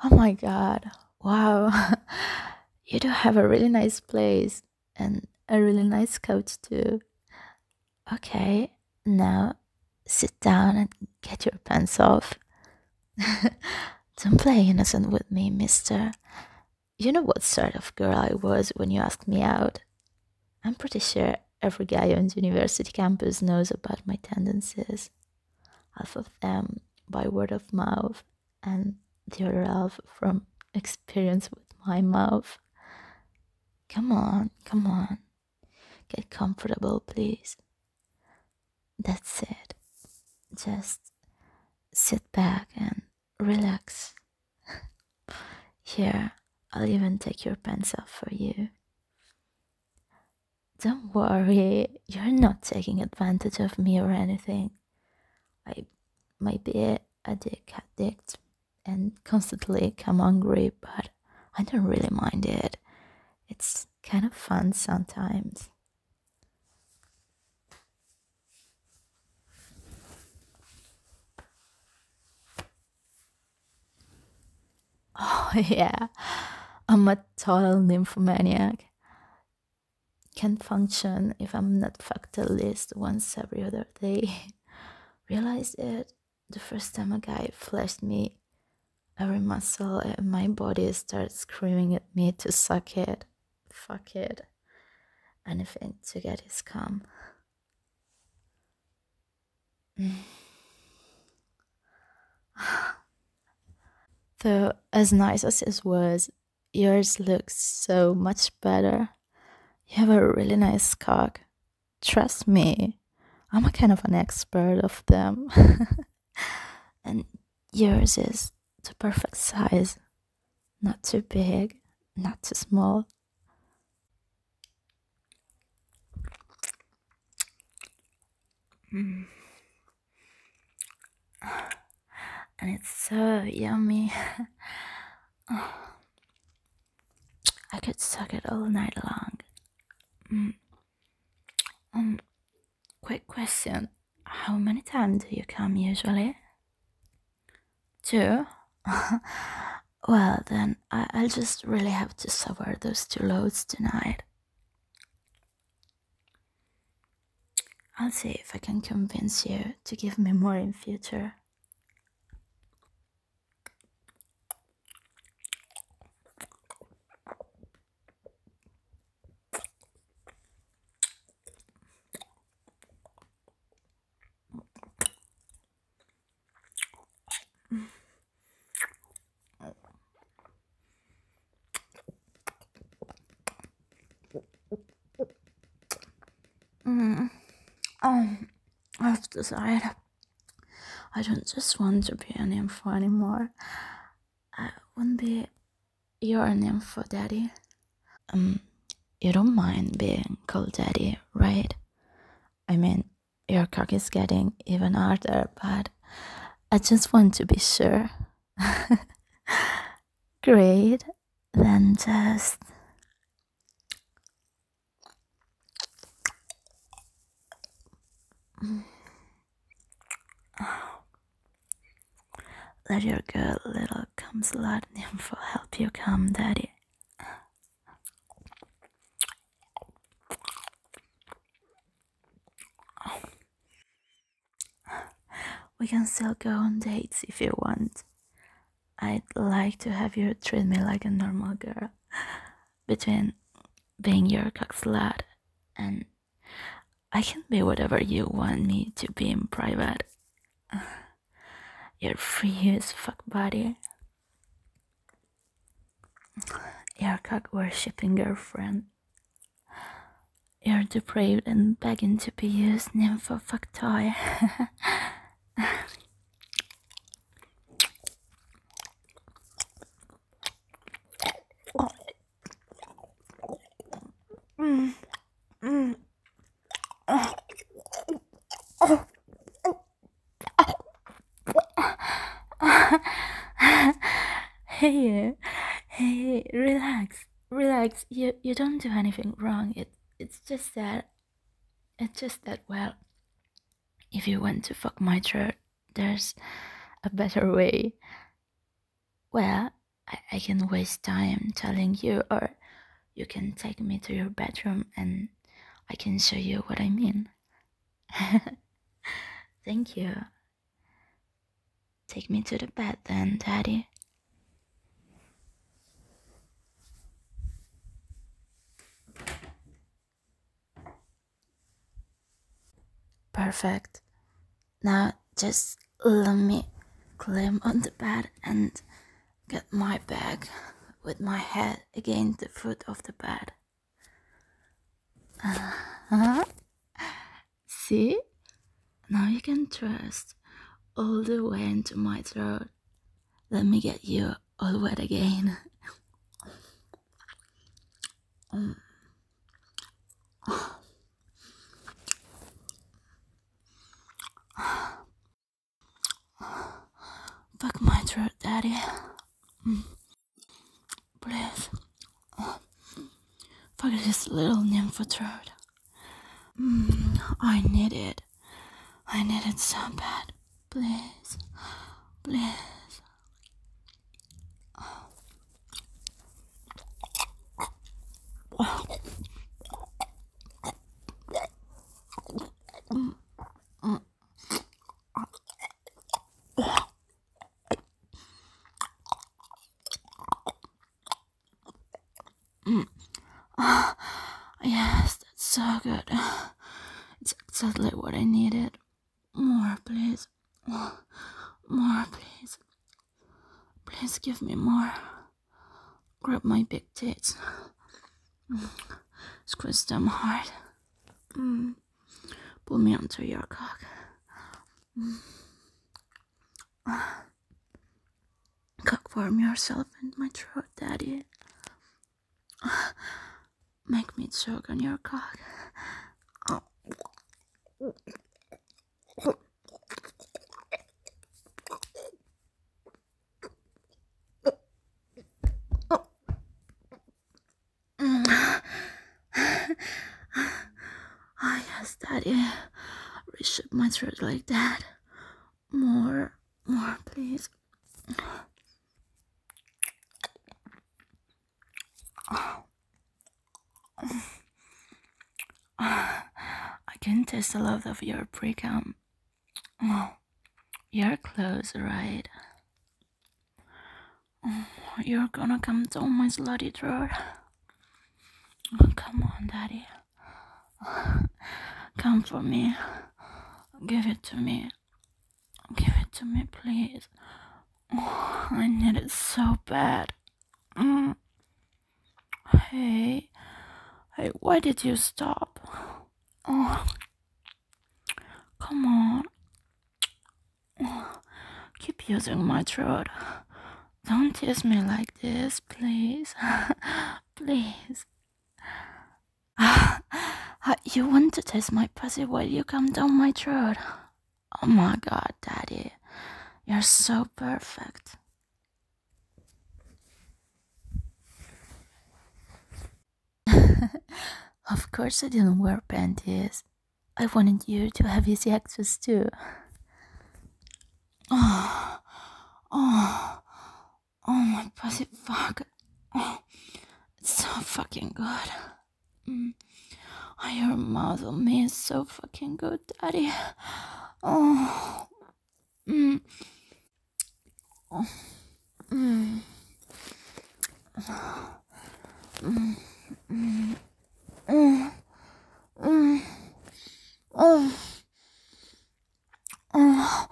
Oh my god. Wow. You do have a really nice place and a really nice couch too. Okay, now sit down and get your pants off. Don't play innocent with me, mister. You know what sort of girl I was when you asked me out. I'm pretty sure every guy on the university campus knows about my tendencies. Half of them by word of mouth, and the other half from experience with my mouth. Come on, get comfortable, please. That's it. Just sit back and relax. Here, I'll even take your pants off for you. Don't worry, you're not taking advantage of me or anything. I might be a dick addict and constantly come hungry, but I don't really mind it. It's kind of fun sometimes. Oh, yeah. I'm a total nymphomaniac. Can't function if I'm not fucked at least once every other day. Realized it the first time a guy flashed me. Every muscle in my body started screaming at me to suck it, fuck it, anything to get his cum. Though, as nice as it was, yours looks so much better. You have a really nice cock. Trust me, I'm a kind of an expert of them. And yours is the perfect size. Not too big, not too small. Mm. And it's so yummy. I could suck it all night long. Mm. Um, Quick question. How many times do you come usually? Two? Well, then I'll just really have to suffer those two loads tonight. I'll see if I can convince you to give me more in future. Mm. I've decided I don't just want to be an info anymore. I wouldn't be your info daddy. Um, you don't mind being called daddy, right? I mean, your cock is getting even harder, but I just want to be sure. Great. Then just let your good little cum slut nympho help you come, daddy. We can still go on dates if you want. I'd like to have you treat me like a normal girl. Between being your cock slut and I can be whatever you want me to be in private. You're free as fuck, buddy. Your cock worshipping girlfriend. You're depraved and begging to be used nympho fuck toy. Mm, mm. Hey, hey, relax, relax. You don't do anything wrong. It's just that well, if you want to fuck my throat, there's a better way. Well, I can waste time telling you, or you can take me to your bedroom and I can show you what I mean. Thank you. Take me to the bed then, Daddy. Perfect. Now just let me climb on the bed and get my bag with my head against the foot of the bed. Uh-huh. See? Now you can trust all the way into my throat. Let me get you all wet again. Fuck my throat, Daddy. Please. Fuck this little nympho throat. I need it. I need it so bad. Please. Please. Yes, that's so good. It's exactly what I needed. More, please. More, please. Please give me more. Grab my big tits. Squeeze them hard. Pull me onto your cock. Cock warm yourself in my throat, Daddy. Make me choke on your cock. Ah, yes, Daddy. Reshape my throat like that. More, please. I can taste the love of your pre-cum. Oh, you're close, right? Oh, you're gonna come down my slutty throat. Oh, come on, Daddy. Come for me. Give it to me. Give it to me, please. Oh, I need it so bad. Hey, why did you stop? Oh, come on. Oh, keep using my throat. Don't tease me like this, please. Please. You want to taste my pussy while you come down my throat? Oh my god, Daddy. You're so perfect. Of course I didn't wear panties. I wanted you to have easy access too. Oh, oh, oh my pussy fuck. Oh, it's so fucking good. Oh, your mouth on me is so fucking good, Daddy. Oh, oh, oh, oh,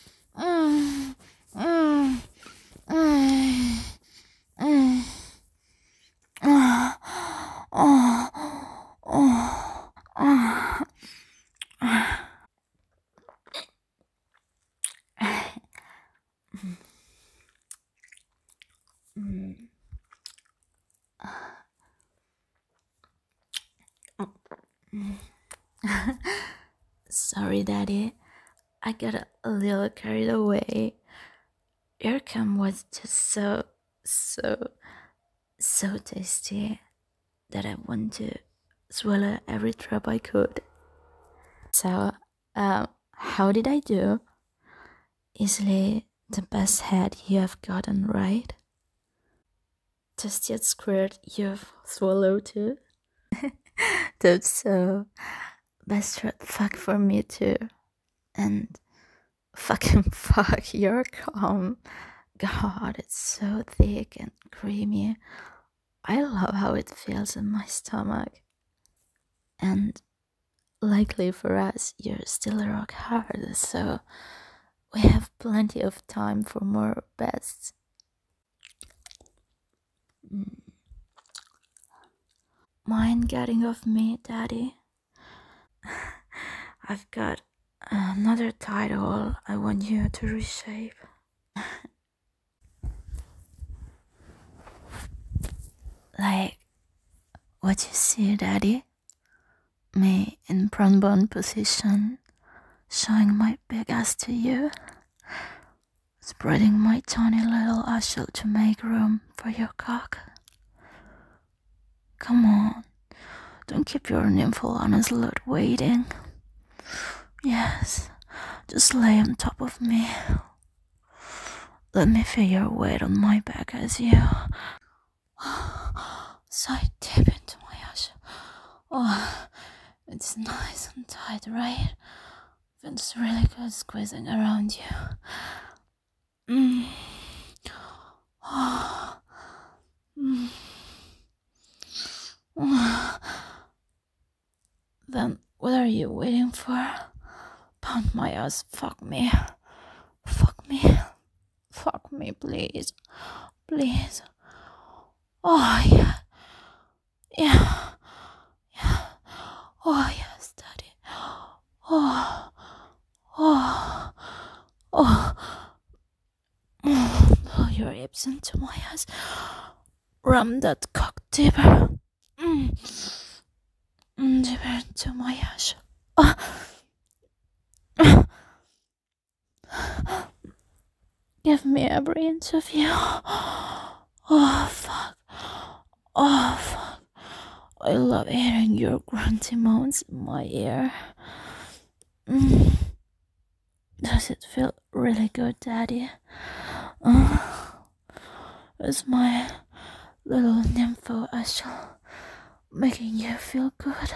Sorry, Daddy. I got a little carried away. Your cum was just so tasty that I want to swallow every drop I could. So, how did I do? Easily the best head you have gotten, right? tastiest squirt you've swallowed too? That's so best fuck for me too. And fucking fuck, you're calm. God, it's so thick and creamy. I love how it feels in my stomach. And likely for us, you're still rock hard, so we have plenty of time for more bests. Mind getting off me, Daddy? I've got another title I want you to reshape. Like what you see, Daddy? Me in prawn bone position, showing my big ass to you, spreading my tiny little ashel to make room for your cock. Come on, don't keep your nymphal on a slut waiting. Yes, just lay on top of me. Let me feel your weight on my back as you side dip into my ass. Oh, it's nice and tight, right? Feels really good squeezing around you. Oh. Then what are you waiting for? Pound my ass, fuck me. Fuck me. Fuck me, please. Please. Oh, yeah. Yeah. Yeah. Oh, yes, Daddy. Oh. Oh. Oh. Pull your hips into my ass. Ram that cock deeper. Deeper into my ass. Oh. Give me every inch of you. Oh, fuck. Oh, fuck. I love hearing your grunty moans in my ear. Does it feel really good, Daddy? Is my little nympho ashel making you feel good?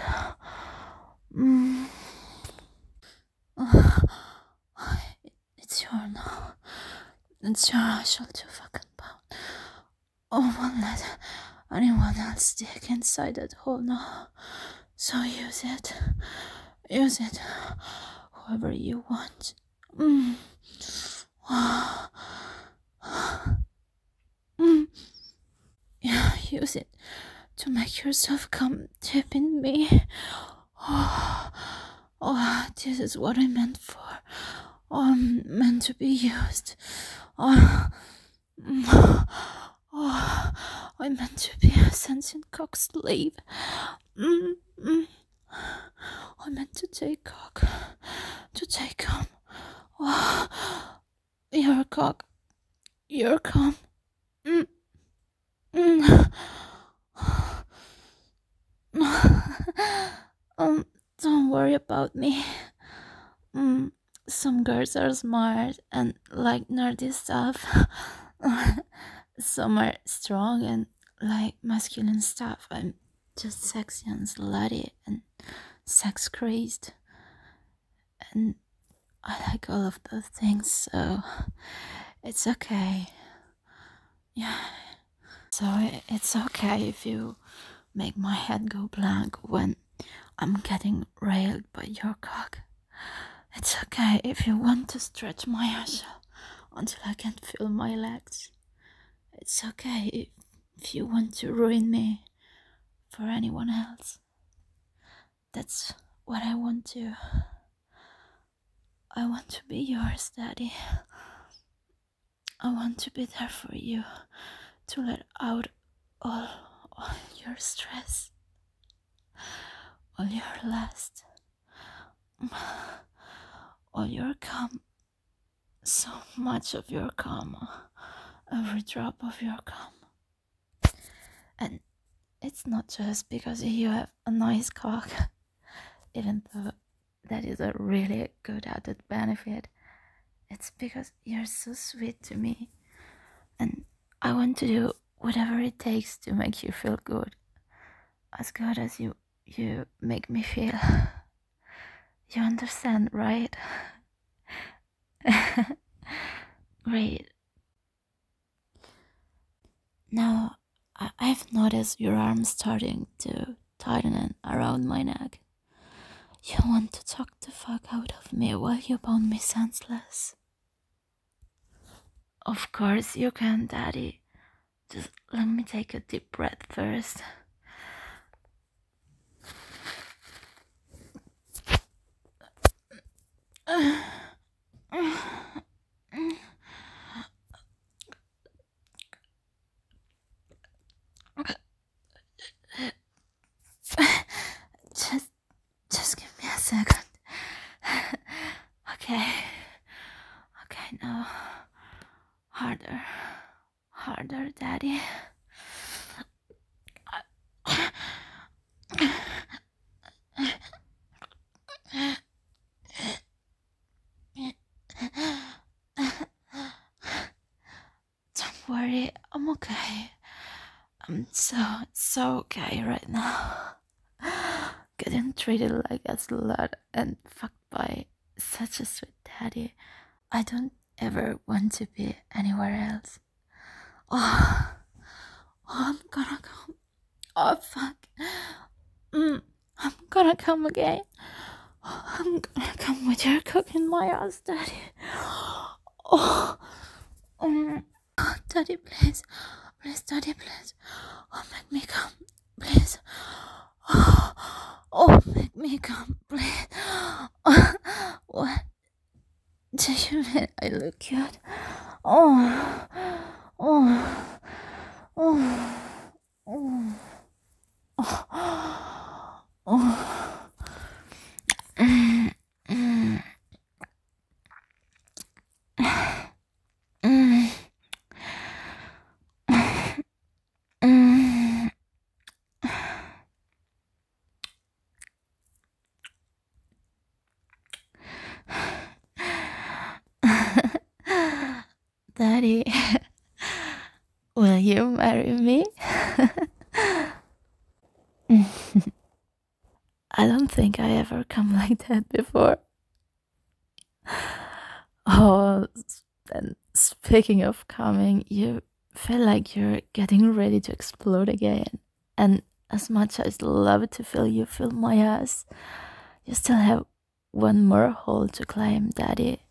It's your now. It's your ashel to fucking pound. Oh, won't let anyone else dig inside that hole now. So use it. Use it. However you want. Yeah, use it to make yourself come deep in me. Oh, this is what I meant for. Oh, I'm meant to be used. Oh, I meant to be a sentient cock slave. I meant to take cock, to take cum. Oh, your cock, your cum. Don't worry about me. Some girls are smart and like nerdy stuff. Some are strong and like masculine stuff. I'm just sexy and slutty and sex crazed. And I like all of those things, so it's okay. Yeah. So it's okay if you make my head go blank when I'm getting railed by your cock. It's okay if you want to stretch my ass until I can't feel my legs. It's okay if you want to ruin me for anyone else. That's what I want to. I want to be yours, Daddy. I want to be there for you, to let out all your stress, all your lust, all your cum, so much of your cum, every drop of your cum. And it's not just because you have a nice cock, even though that is a really good added benefit. It's because you're so sweet to me, and I want to do whatever it takes to make you feel good as you make me feel. You understand, right? Great. Now, I've noticed your arms starting to tighten around my neck. You want to talk the fuck out of me while you pound me senseless. Of course you can, Daddy. Just let me take a deep breath first. Just give me a second. Okay. Okay, now. Harder. Harder, Daddy. Don't worry, I'm okay. I'm so okay right now. Getting treated like a slut and fucked by such a sweet daddy. I don't ever want to be anywhere else. Oh, I'm gonna come. Oh, fuck. I'm gonna come again. I'm gonna come with your cock in my ass, Daddy. Oh, Daddy, please. Please, Daddy, please. Oh, make me come. Please. Make me come, please. What do you mean I look cute? Oh, oh, oh, oh, oh, oh. Mm, mm, mm, mm. Daddy, will you marry me? I don't think I ever come like that before. Oh, and speaking of coming, you feel like you're getting ready to explode again. And as much as I'd love to feel you feel my ass, you still have one more hole to climb, Daddy.